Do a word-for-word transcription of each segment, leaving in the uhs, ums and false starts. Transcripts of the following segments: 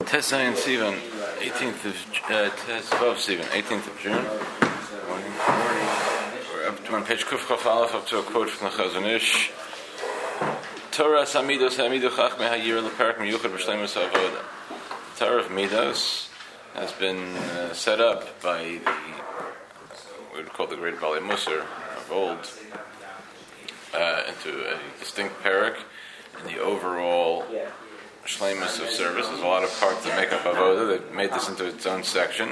Tesayin Sivan, eighteenth of uh, Tesvav Sivan, eighteenth of June. Morning. We're up to on page Kuf Chaf Aleph, up to a quote from the Chazon Ish. Torah Samidos Hamidu Chachmei Hayir Leperak Miyuchad B'Shleimus Avoda. Torah of Midos has been uh, set up by the what we would call the great Bali Musar of old uh, into a distinct parak in the overall Shleimus of service. There's a lot of parts that make up Avoda. They've made this into its own section.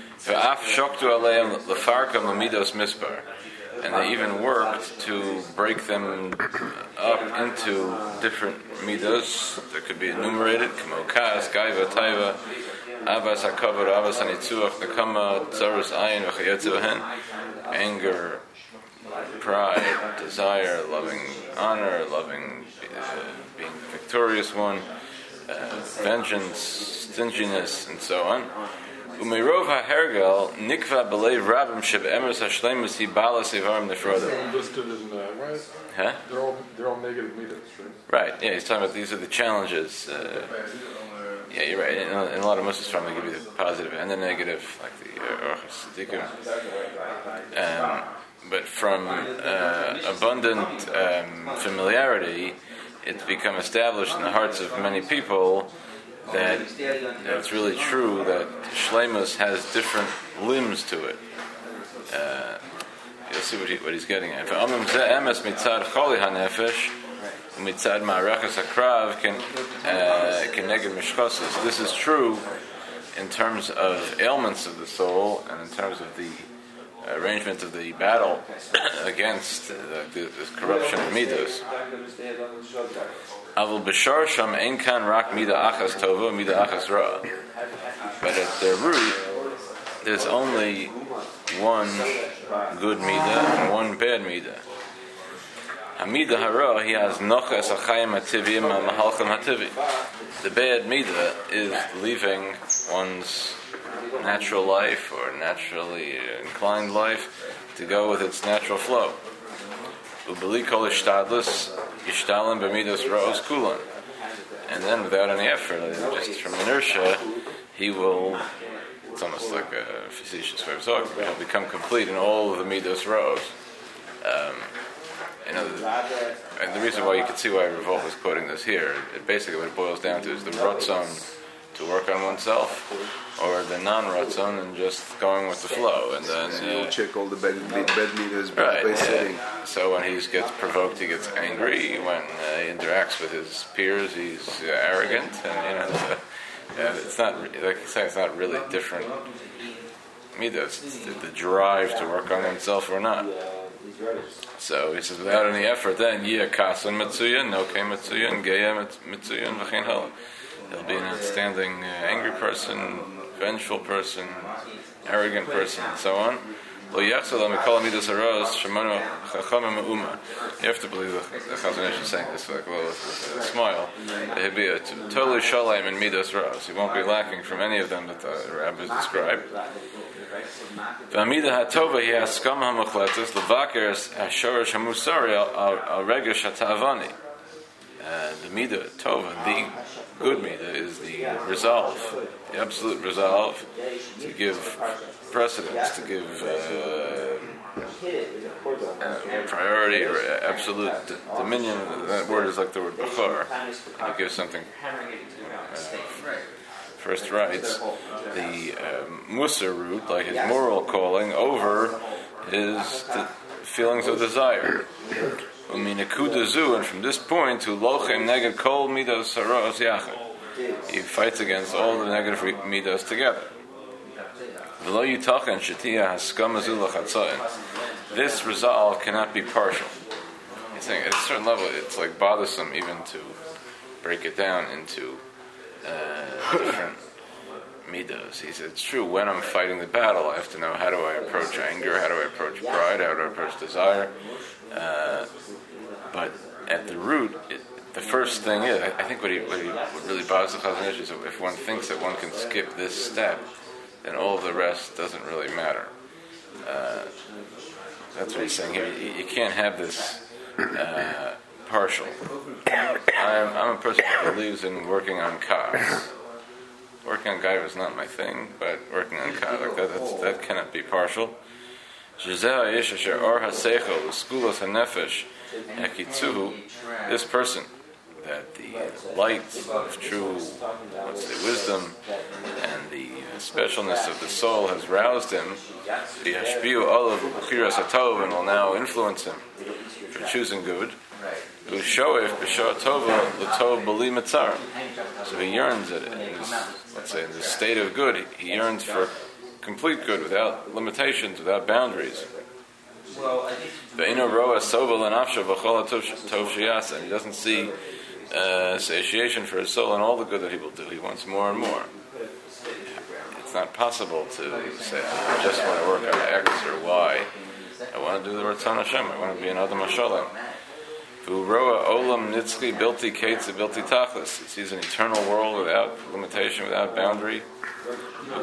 And they even worked to break them up into different midos that could be enumerated. Kamokas, Gaiva, Taiva, Abbas, Hakavod, Abbas, Anitzuach, Nakama, Tzarus, Ayin, V'chayetzuvahen. Anger, pride, desire, loving honor, loving uh, being the victorious one, Uh, vengeance, stinginess, and so on. Umeirov hahergel nikva belev rabim shebe'emes hashleimus hi bala sevarim nefrodim. Listed in uh, right? Huh? They're all they're all negative meters, right? Right. Yeah, he's talking about these are the challenges. Uh, yeah, you're right. In, in a lot of Muslims, from they give you the positive and the negative, like the Orchos Tzadikim. Um, but from uh, abundant um, familiarity, it's become established in the hearts of many people that, that it's really true that Shleimus has different limbs to it. Uh, you'll see what, he, what he's getting at. This is true in terms of ailments of the soul and in terms of the arrangement of the battle against uh, the, the corruption of midos. Avul b'shar sham ein kan rak mida achas tova, mida achas ra. But at their root, there's only one good mida and one bad mida. Hamida hara, he has nochas achayim hativim mahalchim hativi. The bad mida is leaving one's natural life or naturally inclined life to go with its natural flow. Ubali kol ishtadlus yishtalim b'midos ra'os kulan. And then without any effort, just from inertia, he will, it's almost like a facetious way of talking, but he'll become complete in all of the midos ra'os. Um, you know, the, and the reason why you can see why Revolt was quoting this here, it basically what it boils down to is the ratzon to work on oneself, or the non-ratzon and just going with the flow, and then so you'll uh, check all the bed bed meters right, by yeah. setting. So when he gets provoked, he gets angry. When uh, he interacts with his peers, he's uh, arrogant, and you know, uh, uh, it's not like you say, it's not really different. Midas, it's the, the drive to work on oneself or not. So he says, without any effort, then yeh kasan mitzuyan, no ke mitzuyan, geya mitzuyan, v'chein hala. He'll be an outstanding uh, angry person, vengeful person, arrogant person, and so on. You have to believe the Chazon Ish is saying this like, well, with, with a smile. He'll be a t- totally shalom in midas ras. He won't be lacking from any of them that the rabbis described. V'amida hatova he has skam hamuchletus levaker hashorish hamusari al regesh hatavani. The midah tova, the good midah, is the resolve, the absolute resolve to give precedence, to give uh, uh, priority or absolute d- dominion. That word is like the word bachar. You give something uh, first rights. The um, Musar root, like his moral calling, over his d- feelings of desire. And from this point to lochem neged kol midos haros yachad, he fights against all the negative midos together. V'lo yitachen shetiya haskam azu lachatzayin. This resolve cannot be partial. He's saying at a certain level, it's like bothersome even to break it down into uh, different midos. He said, it's true, when I'm fighting the battle, I have to know how do I approach anger, how do I approach pride, how do I approach desire. Uh, but at the root, it, the first thing is, I, I think what, he, what, he, what really bothers the Chazon Ish is that if one thinks that one can skip this step, then all of the rest doesn't really matter. Uh, that's what he's saying here. You, you can't have this uh, partial. I'm, I'm a person who believes in working on cars. working on gaiva is not my thing, but working on kaiva, like that, that's, that cannot be partial. This person, that the light of true, let's say, wisdom and the specialness of the soul has roused him, and will now influence him for choosing good. So he yearns at it. In his, let's say in the state of good, he yearns for complete good without limitations, without boundaries. And he doesn't see uh, satiation for his soul and all the good that he will do. He wants more and more. It's not possible to say, I just want to work on X or Y. I want to do the Ratzon Hashem. I want to be an Adam HaShalom. It sees an eternal world without limitation, without boundary. And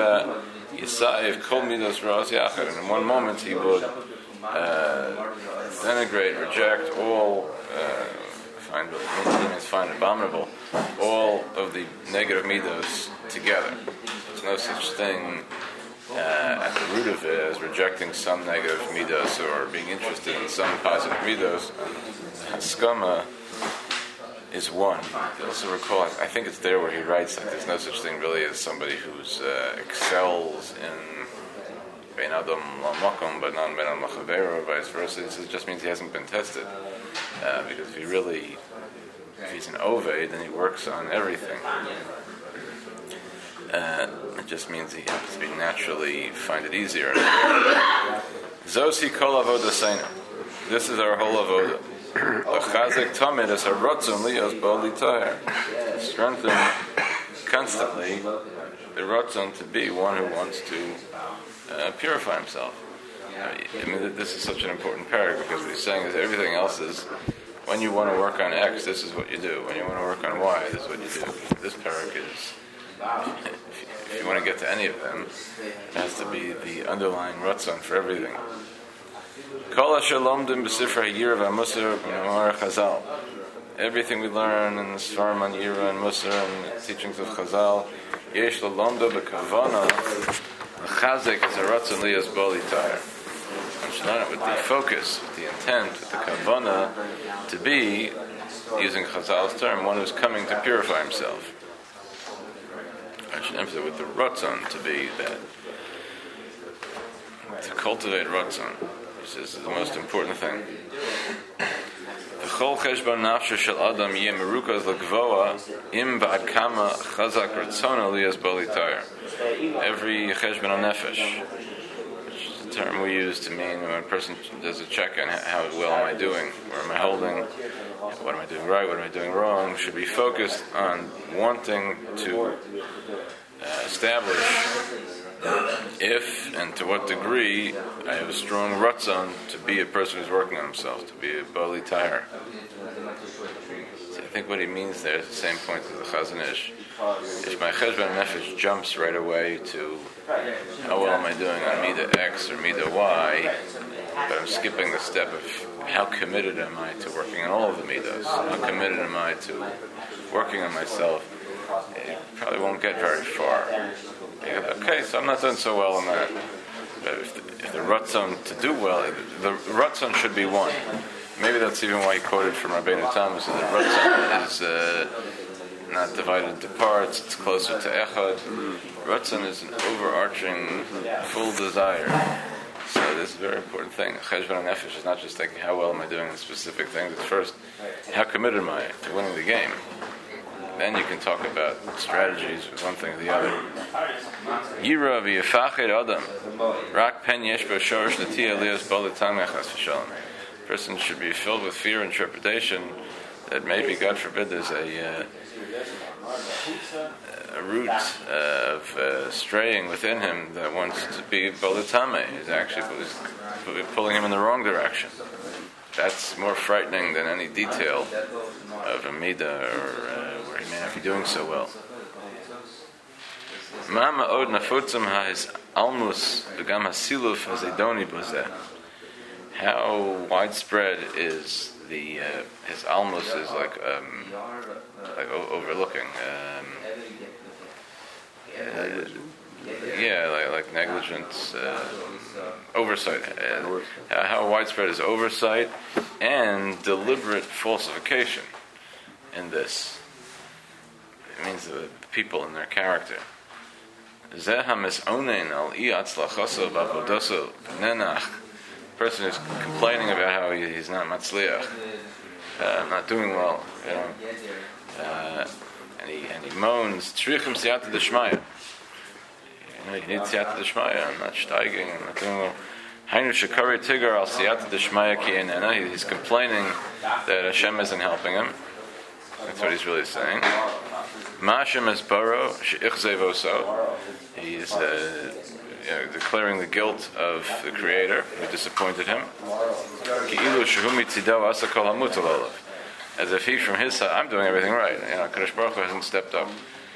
in one moment he would uh, denigrate, reject all, uh, find demons find abominable, all of the negative midos together. There's no such thing uh, at the root of it as rejecting some negative midos or being interested in some positive midos. Haskama is one. I also recall, I think it's there where he writes that there's no such thing really as somebody who's uh, excels in Bein Adam Lamakom, but not Bein Adam Lachavero, or vice versa. It just means he hasn't been tested. Uh, because if he really, if he's an Oved, then he works on everything. Uh, it just means he happens to be naturally find it easier. Zosi kol avoda seina. This is our whole avoda. L'chazek tamid es harotzon lios b'oli taher. Strengthen constantly the rotzon to be one who wants to uh, purify himself. I mean, this is such an important paragraph because what he's saying is everything else is when you want to work on X, this is what you do. When you want to work on Y, this is what you do. This paragraph is, if you want to get to any of them, it has to be the underlying rotzon for everything. Everything we learn in the Svarim on Yira and Musar and the teachings of Chazal, Yesh Lalomda B'Kavana, Chazek is a Ratzon Liyas Boli Tire. I should learn it with the focus, with the intent, with the Kavana, to be, using Chazal's term, one who's coming to purify himself. I should emphasize with the Ratzon to be that, to cultivate Ratzon. This is the most important thing. Every cheshbon nefesh, which is a term we use to mean when a person does a check on how well am I doing, where am I holding, what am I doing right, what am I doing wrong, should be focused on wanting to uh, establish if and to what degree I have a strong ratzon to be a person who's working on himself, to be a bali tire. So I think what he means there is the same point as the Chazon Ish. If my cheshbon nefesh jumps right away to how well am I doing on Midah X or Midah Y, but I'm skipping the step of how committed am I to working on all of the Midos, how committed am I to working on myself, it probably won't get very far. Okay, so I'm not doing so well on that. But if the, if the Ratzon to do well, the Ratzon should be one. Maybe that's even why he quoted from Rabbeinu Tam, so that Ratzon is uh, not divided into parts, it's closer to Echad. Ratzon is an overarching, full desire. So this is a very important thing. Cheshbon Nefesh is not just thinking how well am I doing in specific things, it's first, how committed am I to winning the game? Then you can talk about strategies with one thing or the other. Yira v'yafached adam, rak pen yesh bo shorish netiya lios bo l'tamech chas v'shalom. Person should be filled with fear and trepidation that maybe, God forbid, there's a uh, a root uh, of uh, straying within him that wants to be bo l'tameh. Is actually pulling him in the wrong direction. That's more frightening than any detail of a midah or uh, where he may not be doing so well. Mama od nafutzim ha'is almus v'gam hasiluf hazedoni bozeh. How widespread is the uh, his almus is like um, like o- overlooking. Um, management's uh, oversight. Uh, how widespread is oversight and deliberate falsification in this? It means the people in their character. Person who's complaining about how he, he's not matzliach, uh, not doing well, you know, uh, and he and he moans, "Trichim siyata d'shmaya." You know, you need siyata d'shmaya. I'm not steiging. I'm not doing well. Hainu shekari tigar al siyata d'shmaya ki enena. He's complaining that Hashem isn't helping him. That's what he's really saying. Ma'ashem es baro she'ichzevoso. He's uh, you know, declaring the guilt of the Creator who disappointed him. Ki'ilu shehumi tzido asa kol hamutal olav. As if he, from his side, I'm doing everything right. You know, Kadosh Baruch Hu hasn't stepped up.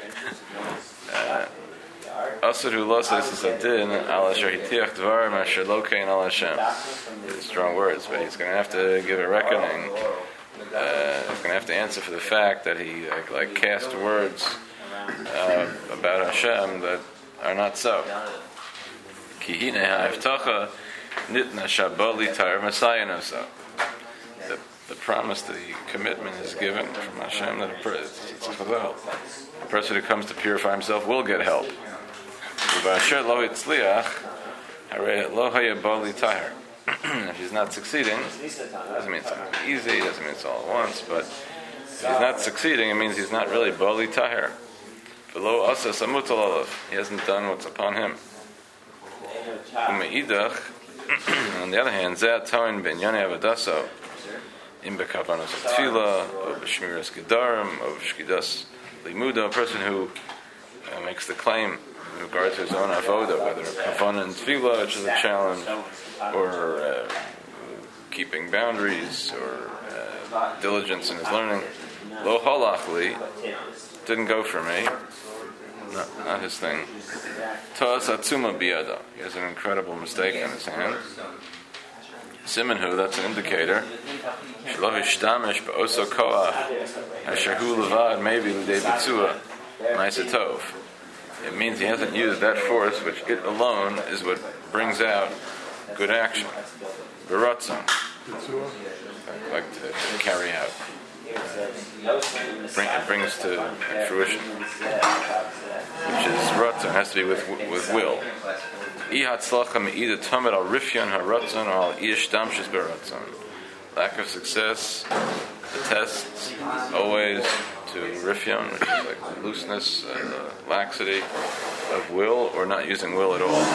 Asur hu lo seis adin al asher hitiach dvar masher lo kein al Hashem. Strong words, but he's going to have to give a reckoning. Uh, he's going to have to answer for the fact that he like, like cast words uh, about Hashem that are not so. Ki hine ha'avtacha nitna shabali tar masayanosa. The the promise, the commitment is given from Hashem that a, per- it's, it's a, a person who comes to purify himself will get help. If he's not succeeding, doesn't mean it's going to be easy, doesn't mean it's all at once, but if he's not succeeding, it means he's not really bali tahir. Below asa samutal olav, he hasn't done what's upon him. On the other hand, zeh toin ben yonei avadaso. In bekavanos tefillah, or b'shmiras gedarim, or b'shkidas limuda, a person who uh, makes the claim in regard to his own avoda, whether kavanah and tefillah, which is a challenge, or uh, keeping boundaries, or uh, diligence in his learning. Lo halachli, didn't go for me, not, not his thing. Ta'as atzuma biyada, he has an incredible mistake in his hand. Simanhu, that's an indicator. Shelo hishtamish ba'oso koach asher hu levad maybe l'dei bitzua ma'aseh tov. It means he hasn't used that force, which it alone is what brings out good action. B'ratzon, like to, to carry out. Bring, it brings to fruition, which is ratzon, has to be with with will. Lack of success attests always to rifyon, which is like looseness, uh, laxity of will, or not using will at all.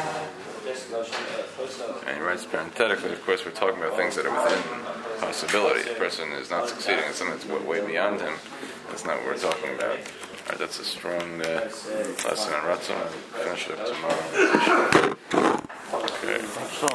And he writes parenthetically, of course, we're talking about things that are within possibility. The person is not succeeding in something that's way beyond him. That's not what we're talking about. All right, that's a strong uh, lesson on Ratzon. We'll finish it up tomorrow. Okay.